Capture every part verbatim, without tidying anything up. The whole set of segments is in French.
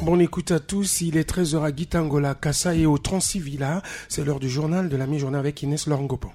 Bonne écoute à tous, il est treize heures à Gitangola, Kassa et au Transivila. C'est l'heure du journal de la mi-journée avec Inès Lorangopo.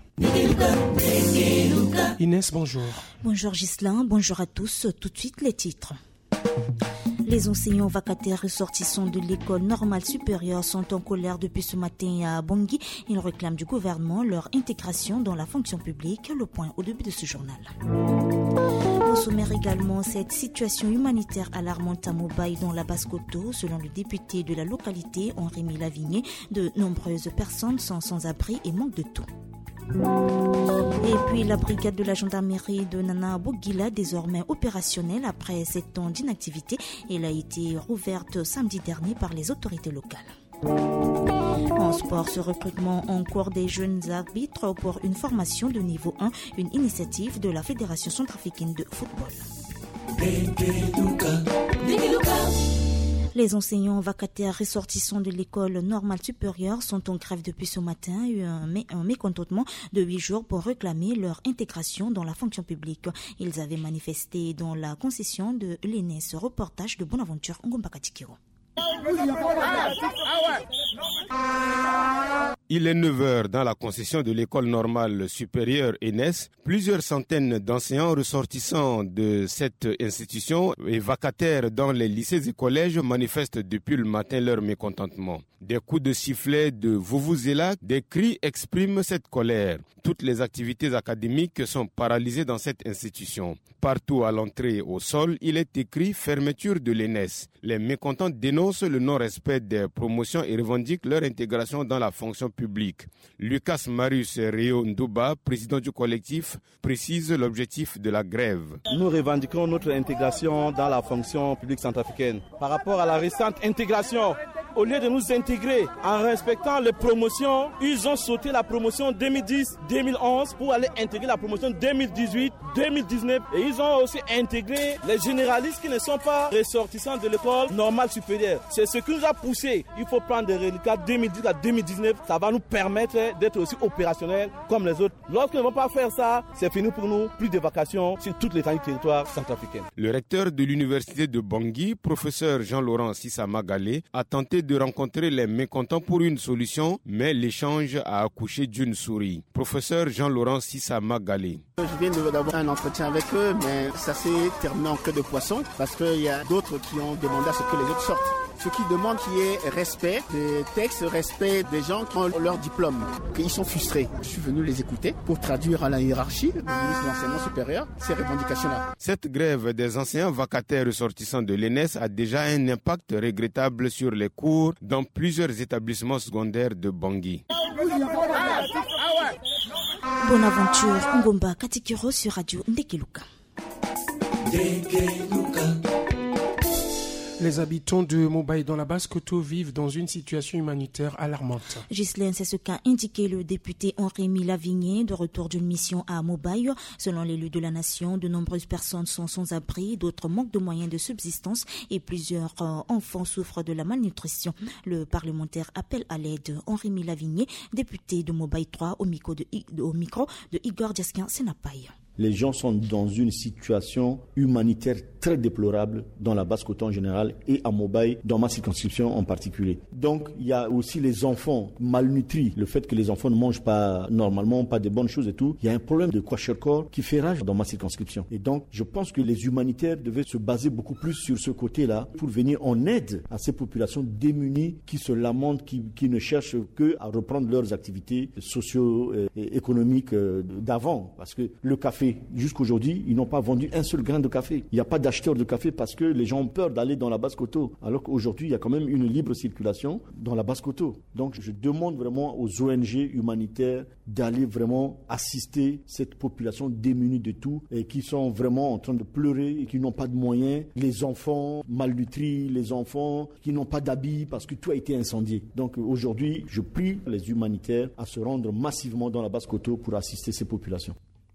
Inès, bonjour. Bonjour Ghislain, bonjour à tous. Tout de suite les titres. Les enseignants vacataires ressortissants de l'école normale supérieure sont en colère depuis ce matin à Bangui. Ils réclament du gouvernement leur intégration dans la fonction publique. Le point au début de ce journal. Au sommaire également, cette situation humanitaire alarmante à Mobaye dans la Basse-Koto. Selon le député de la localité, Henri Lavigné, de nombreuses personnes sont sans abri et manquent de tout. Et puis la brigade de la gendarmerie de Nana Bogila, désormais opérationnelle après sept ans d'inactivité, elle a été rouverte samedi dernier par les autorités locales. En sport, ce recrutement en cours des jeunes arbitres pour une formation de niveau un, une initiative de la Fédération centrafricaine de football. Les enseignants vacataires ressortissants de l'école normale supérieure sont en grève depuis ce matin. Il y a eu un, mé- un mécontentement de huit jours pour réclamer leur intégration dans la fonction publique. Ils avaient manifesté dans la concession de l'E N E S. Reportage de Bonaventure Ngombakatikiro. Il est neuf heures dans la concession de l'école normale supérieure E N E S. Plusieurs centaines d'enseignants ressortissants de cette institution et vacataires dans les lycées et collèges manifestent depuis le matin leur mécontentement. Des coups de sifflet de vuvuzela, des cris expriment cette colère. Toutes les activités académiques sont paralysées dans cette institution. Partout à l'entrée au sol, il est écrit fermeture de l'E N E S. Les mécontents dénoncent le non-respect des promotions et revendiquent leur intégration dans la fonction publique. Lucas Marius Rio Ndouba, président du collectif, précise l'objectif de la grève. Nous revendiquons notre intégration dans la fonction publique centrafricaine. Par rapport à la récente intégration, au lieu de nous intégrer en respectant les promotions, ils ont sauté la promotion deux mille dix deux mille onze pour aller intégrer la promotion deux mille dix-huit deux mille dix-neuf. Et ils ont aussi intégré les généralistes qui ne sont pas ressortissants de l'école normale supérieure. C'est ce qui nous a poussé. Il faut prendre des reliquats deux mille dix à deux mille dix-neuf. Ça va nous permettre d'être aussi opérationnels comme les autres. Lorsqu'ils ne vont pas faire ça, c'est fini pour nous. Plus de vacations sur toute l'étendue du territoire centrafricain. Le recteur de l'université de Bangui, professeur Jean-Laurent Sissama Galé, a tenté de rencontrer les mécontents pour une solution, mais l'échange a accouché d'une souris. Professeur Jean-Laurent Sissama Galé. Je viens d'avoir un entretien avec eux, mais ça s'est terminé en queue de poisson parce qu'il y a d'autres qui ont demandé à ce que les autres sortent. Ce qui demande qu'il y ait respect des textes, respect des gens qui ont leur diplôme, qu'ils sont frustrés. Je suis venu les écouter pour traduire à la hiérarchie, le ministre de l'enseignement supérieur, ces revendications-là. Cette grève des enseignants vacataires ressortissants de l'E N E S a déjà un impact regrettable sur les cours dans plusieurs établissements secondaires de Bangui. Bonaventure Ngomba Katikiro sur Radio Ndekeluka. Les habitants de Mobaye dans la Basse-Koto vivent dans une situation humanitaire alarmante. Ghislaine, c'est ce qu'a indiqué le député Henri Lavigné de retour d'une mission à Mobaye. Selon l'élu de la nation, de nombreuses personnes sont sans abri, d'autres manquent de moyens de subsistance et plusieurs euh, enfants souffrent de la malnutrition. Le parlementaire appelle à l'aide. Henri Lavigné, député de Mobaye trois, au micro de, au micro de Igor Djaskin Senapaye. Les gens sont dans une situation humanitaire très déplorable dans la Basse-Koto en général et à Mobaye, dans ma circonscription en particulier. Donc, il y a aussi les enfants malnutris, le fait que les enfants ne mangent pas normalement, pas de bonnes choses et tout. Il y a un problème de kwashiorkor qui fait rage dans ma circonscription. Et donc, je pense que les humanitaires devaient se baser beaucoup plus sur ce côté-là pour venir en aide à ces populations démunies qui se lamentent, qui, qui ne cherchent que à reprendre leurs activités socio-économiques d'avant. Parce que le café, jusqu'aujourd'hui, ils n'ont pas vendu un seul grain de café. Il n'y a pas d'acheteurs de café parce que les gens ont peur d'aller dans la Basse-Koto. Alors qu'aujourd'hui, il y a quand même une libre circulation dans la Basse-Koto. Donc, je demande vraiment aux O N G humanitaires d'aller vraiment assister cette population démunie de tout et qui sont vraiment en train de pleurer et qui n'ont pas de moyens. Les enfants malnutris, les enfants qui n'ont pas d'habits parce que tout a été incendié. Donc, aujourd'hui, je prie les humanitaires à se rendre massivement dans la Basse-Koto pour assister ces populations.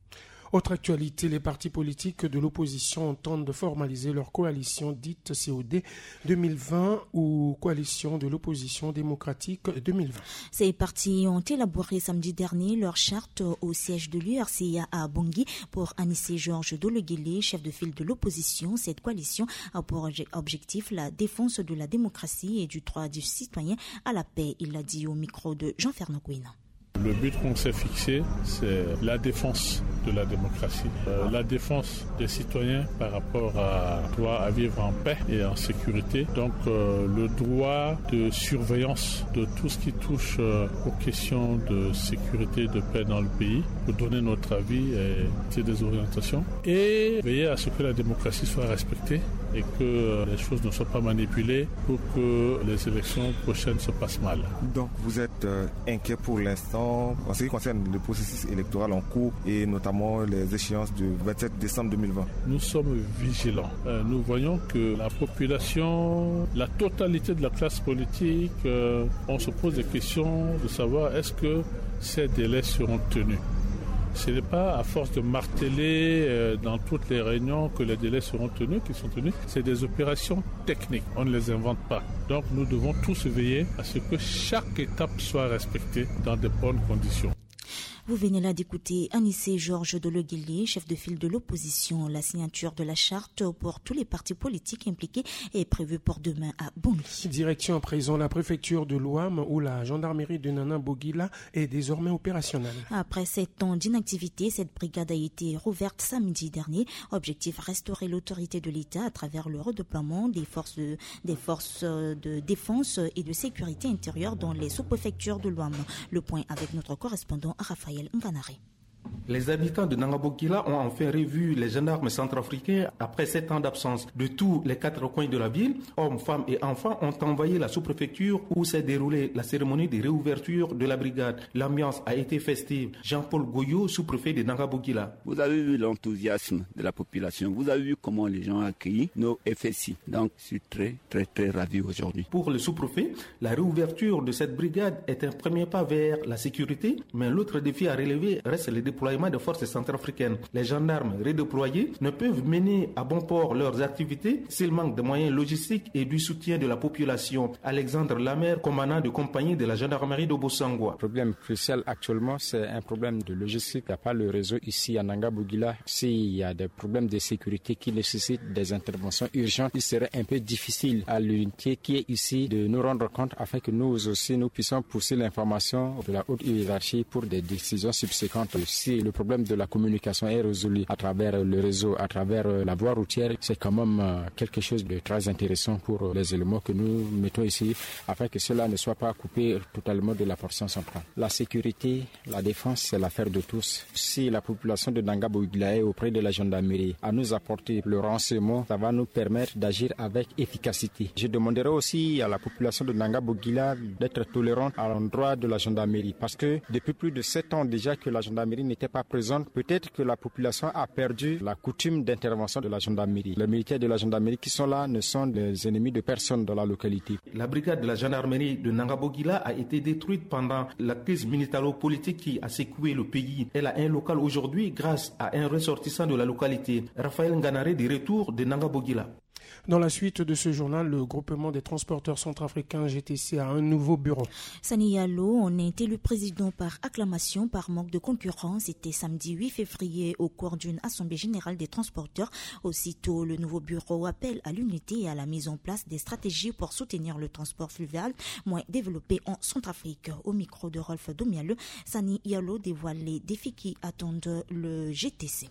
Autre actualité, les partis politiques de l'opposition entendent formaliser leur coalition dite C O D deux mille vingt ou coalition de l'opposition démocratique deux mille vingt. Ces partis ont élaboré samedi dernier leur charte au siège de l'U R C A à Bangui. Pour Anissé Georges Dologuélé, chef de file de l'opposition, cette coalition a pour objectif la défense de la démocratie et du droit du citoyen à la paix. Il l'a dit au micro de Jean-Fernand Gouina. Le but qu'on s'est fixé, c'est la défense de la démocratie, euh, la défense des citoyens par rapport à droit à vivre en paix et en sécurité. Donc euh, le droit de surveillance de tout ce qui touche euh, aux questions de sécurité, de paix dans le pays, pour donner notre avis et des orientations, et veiller à ce que la démocratie soit respectée et que les choses ne soient pas manipulées pour que les élections prochaines se passent mal. Donc vous êtes euh, inquiet pour l'instant en ce qui concerne le processus électoral en cours et notamment les échéances du vingt-sept décembre deux mille vingt. Nous sommes vigilants. Euh, nous voyons que la population, la totalité de la classe politique, euh, on se pose des questions de savoir est-ce que ces délais seront tenus. Ce n'est pas à force de marteler euh, dans toutes les réunions que les délais seront tenus, qui sont tenus. C'est des opérations techniques. On ne les invente pas. Donc nous devons tous veiller à ce que chaque étape soit respectée dans de bonnes conditions. Vous venez là d'écouter Anissé Georges Dologuélé, chef de file de l'opposition. La signature de la charte pour tous les partis politiques impliqués est prévue pour demain à Bangui. Direction à présent la préfecture de l'Ouam où la gendarmerie de Nana Bogila est désormais opérationnelle. Après sept ans d'inactivité, cette brigade a été rouverte samedi dernier. Objectif, restaurer l'autorité de l'État à travers le redéploiement des forces de, des forces de défense et de sécurité intérieure dans les sous-préfectures de l'Ouam. Le point avec notre correspondant Raphaël Nganare. Les habitants de Nangabogila ont enfin revu les gendarmes centrafricains après sept ans d'absence. De tous les quatre coins de la ville, hommes, femmes et enfants ont envahi la sous-préfecture où s'est déroulée la cérémonie de réouverture de la brigade. L'ambiance a été festive. Jean-Paul Goyot, sous-préfet de Nangabogila. Vous avez vu l'enthousiasme de la population. Vous avez vu comment les gens ont accueilli nos F S I. Donc, je suis très, très, très ravi aujourd'hui. Pour le sous-préfet, la réouverture de cette brigade est un premier pas vers la sécurité, mais l'autre défi à relever reste le déploiement de forces centrafricaines. Les gendarmes redéployés ne peuvent mener à bon port leurs activités s'ils manquent de moyens logistiques et du soutien de la population. Alexandre Lamer, commandant de compagnie de la gendarmerie de Bossangwa. Le problème crucial actuellement, c'est un problème de logistique. Il n'y a pas le réseau ici à Nangabogila. S'il y a des problèmes de sécurité qui nécessitent des interventions urgentes, il serait un peu difficile à l'unité qui est ici de nous rendre compte afin que nous aussi nous puissions pousser l'information de la haute hiérarchie pour des décisions subséquentes. Si le problème de la communication est résolu à travers le réseau, à travers la voie routière, c'est quand même quelque chose de très intéressant pour les éléments que nous mettons ici, afin que cela ne soit pas coupé totalement de la portion centrale. La sécurité, la défense, c'est l'affaire de tous. Si la population de Nangabogila est auprès de la gendarmerie à nous apporter le renseignement, ça va nous permettre d'agir avec efficacité. Je demanderai aussi à la population de Nangabogila d'être tolérante à l'endroit de la gendarmerie, parce que depuis plus de sept ans déjà que la gendarmerie n'était pas présente, peut-être que la population a perdu la coutume d'intervention de la gendarmerie. Les militaires de la gendarmerie qui sont là ne sont des ennemis de personne dans la localité. La brigade de la gendarmerie de Nangabogila a été détruite pendant la crise militaro-politique qui a secoué le pays. Elle a un local aujourd'hui grâce à un ressortissant de la localité. Raphaël Nganare, de retour de Nangabogila. Dans la suite de ce journal, le groupement des transporteurs centrafricains G T C a un nouveau bureau. Sani Yalo en est élu président par acclamation par manque de concurrence. C'était samedi huit février au cours d'une assemblée générale des transporteurs. Aussitôt, le nouveau bureau appelle à l'unité et à la mise en place des stratégies pour soutenir le transport fluvial moins développé en Centrafrique. Au micro de Rolf Domiale, Sani Yalo dévoile les défis qui attendent le G T C.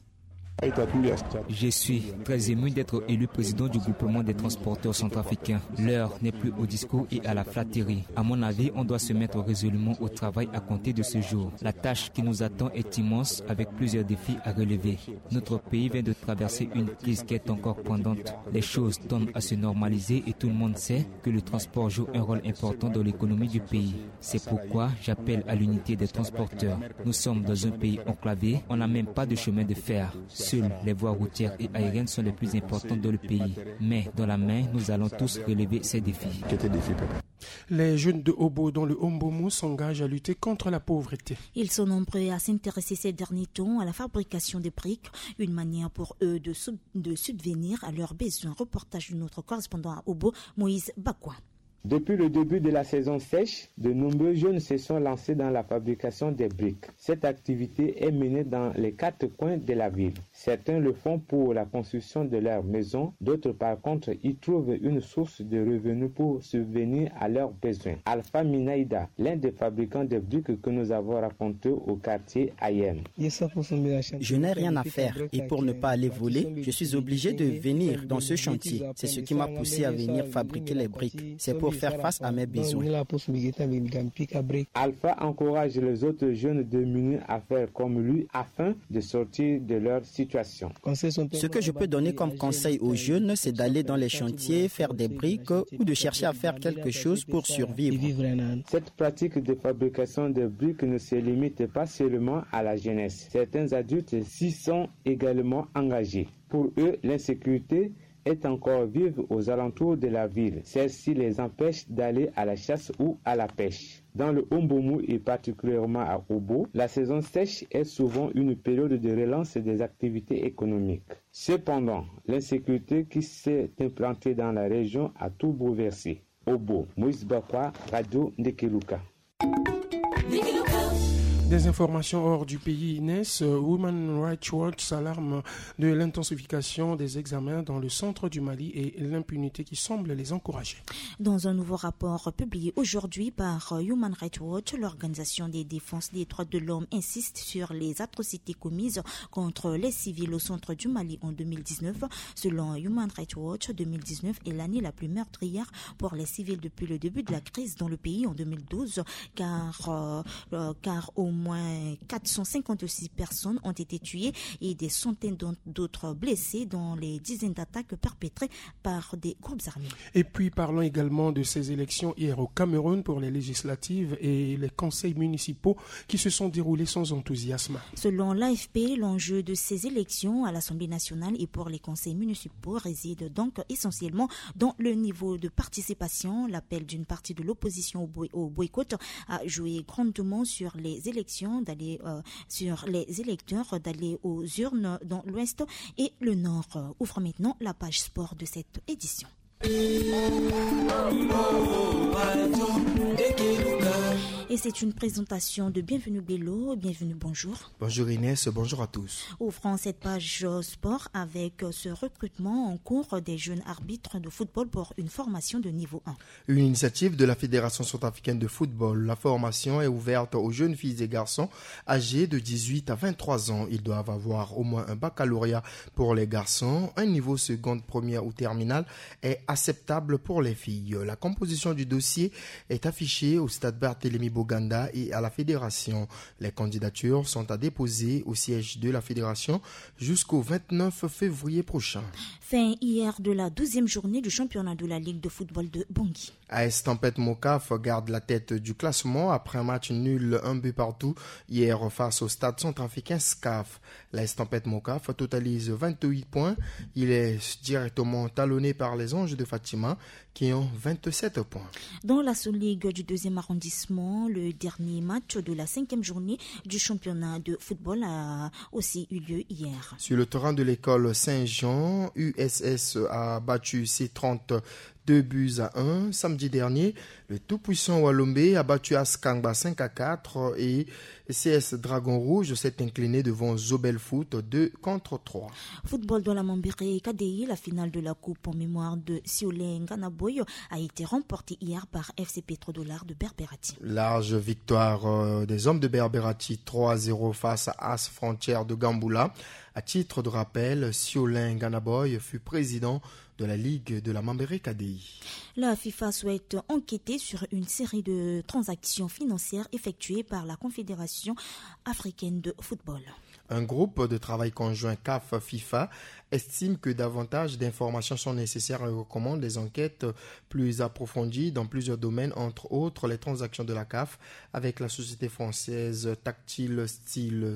Je suis très ému d'être élu président du groupement des transporteurs centrafricains. L'heure n'est plus au discours et à la flatterie. À mon avis, on doit se mettre résolument au travail à compter de ce jour. La tâche qui nous attend est immense avec plusieurs défis à relever. Notre pays vient de traverser une crise qui est encore pendante. Les choses tendent à se normaliser et tout le monde sait que le transport joue un rôle important dans l'économie du pays. C'est pourquoi j'appelle à l'unité des transporteurs. Nous sommes dans un pays enclavé, on n'a même pas de chemin de fer. Seules les voies routières et aériennes sont les plus importantes dans le pays. Mais dans la main, nous allons tous relever ces défis. Les jeunes de Obo dans le Ombomu s'engagent à lutter contre la pauvreté. Ils sont nombreux à s'intéresser ces derniers temps à la fabrication des briques, une manière pour eux de, sub- de subvenir à leurs besoins. Reportage de notre correspondant à Obo, Moïse Bakwa. Depuis le début de la saison sèche, de nombreux jeunes se sont lancés dans la fabrication des briques. Cette activité est menée dans les quatre coins de la ville. Certains le font pour la construction de leur maison, d'autres par contre y trouvent une source de revenus pour subvenir à leurs besoins. Alpha Minaïda, l'un des fabricants de briques que nous avons raconté au quartier Ayem. Je n'ai rien à faire et pour ne pas aller voler, je suis obligé de venir dans ce chantier. C'est ce qui m'a poussé à venir fabriquer les briques. C'est pour faire face à mes besoins. Alpha encourage les autres jeunes démunis à faire comme lui afin de sortir de leur situation. Ce que je peux donner comme conseil aux jeunes, c'est d'aller dans les chantiers, faire des briques ou de chercher à faire quelque chose pour survivre. Cette pratique de fabrication de briques ne se limite pas seulement à la jeunesse. Certains adultes s'y sont également engagés. Pour eux, l'insécurité est encore vive aux alentours de la ville. Celle-ci les empêche d'aller à la chasse ou à la pêche. Dans le Ombomu et particulièrement à Obo, la saison sèche est souvent une période de relance des activités économiques. Cependant, l'insécurité qui s'est implantée dans la région a tout bouleversé. Obo, Moïse Bakwa, Radio Ndekeluka. Des informations hors du pays, Inès, Women Rights Watch s'alarme de l'intensification des examens dans le centre du Mali et l'impunité qui semble les encourager. Dans un nouveau rapport publié aujourd'hui par Human Rights Watch, l'organisation des défenses des droits de l'homme insiste sur les atrocités commises contre les civils au centre du Mali en deux mille dix-neuf. Selon Human Rights Watch, deux mille dix-neuf est l'année la plus meurtrière pour les civils depuis le début de la crise dans le pays en deux mille douze, car, euh, car au moins quatre cent cinquante-six personnes ont été tuées et des centaines d'autres blessées dans les dizaines d'attaques perpétrées par des groupes armés. Et puis parlons également de ces élections hier au Cameroun pour les législatives et les conseils municipaux qui se sont déroulés sans enthousiasme. Selon l'A F P, l'enjeu de ces élections à l'Assemblée nationale et pour les conseils municipaux réside donc essentiellement dans le niveau de participation. L'appel d'une partie de l'opposition au, boy- au boycott a joué grandement sur les élections d'aller euh, sur les électeurs d'aller aux urnes dans l'Ouest et le Nord. Ouvre maintenant la page sport de cette édition. Et c'est une présentation de Bienvenue Bello. Bienvenue, bonjour. Bonjour Inès, bonjour à tous. Ouvrons cette page sport avec ce recrutement en cours des jeunes arbitres de football pour une formation de niveau un. Une initiative de la Fédération centrafricaine de football. La formation est ouverte aux jeunes filles et garçons âgés de dix-huit à vingt-trois ans. Ils doivent avoir au moins un baccalauréat pour les garçons. Un niveau seconde, première ou terminale est acceptable pour les filles. La composition du dossier est affichée au stade Barthélemy Boganda et à la fédération. Les candidatures sont à déposer au siège de la fédération jusqu'au vingt-neuf février prochain. Fin hier de la douzième journée du championnat de la Ligue de football de Bangui. A S Tempête Mokaf garde la tête du classement après un match nul, un but partout hier face au stade centrafricain S C A F. La A S Tempête Mokaf totalise vingt-huit points. Il est directement talonné par les Anges de Fatima qui ont vingt-sept points. Dans la sous-ligue du deuxième arrondissement, le dernier match de la cinquième journée du championnat de football a aussi eu lieu hier. Sur le terrain de l'école Saint-Jean, U S S a battu C trente deux buts à un. Samedi dernier, le tout-puissant Walombe a battu Askangba cinq à quatre et C S Dragon Rouge s'est incliné devant Zobel Foot deux contre trois. Football dans la Mambéré K D I, la finale de la Coupe en mémoire de Siolé Nganaboy a été remportée hier par F C Petrodollar de Berberati. Large victoire euh, des hommes de Berberati trois à zéro face à As Frontière de Gamboula. À titre de rappel, Siolé Nganaboy fut président de la Ligue de la Mambéré K D I. La FIFA souhaite enquêter sur une série de transactions financières effectuées par la Confédération africaine de football. Un groupe de travail conjoint C A F-FIFA estime que davantage d'informations sont nécessaires et recommande des enquêtes plus approfondies dans plusieurs domaines, entre autres les transactions de la C A F avec la société française Tactile Style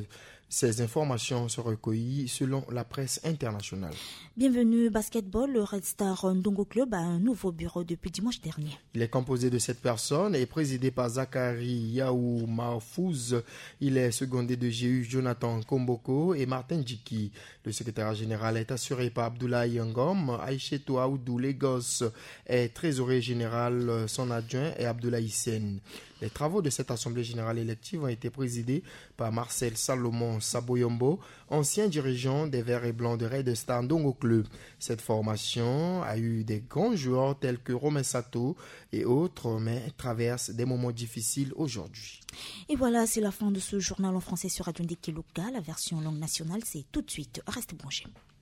Ces informations sont recueillies selon la presse internationale. Bienvenue basketball, le Red Star Ndongo Club a un nouveau bureau depuis dimanche dernier. Il est composé de sept personnes et présidé par Zachary Yaou Mahfouz. Il est secondé de G U Jonathan Komboko et Martin Djiki. Le secrétaire général est assuré par Abdoulaye Ngom. Aïchetou Aoudou Lagos est trésorier général, son adjoint est Abdoulaye Sen. Les travaux de cette assemblée générale élective ont été présidés par Marcel Salomon Saboyombo, ancien dirigeant des Verts et Blancs de Red Star Ndongo Club. Cette formation a eu des grands joueurs tels que Romain Sato et autres, mais traverse des moments difficiles aujourd'hui. Et voilà, c'est la fin de ce journal en français sur Radio Ndiki Luka. La version langue nationale, c'est tout de suite. Restez branchés.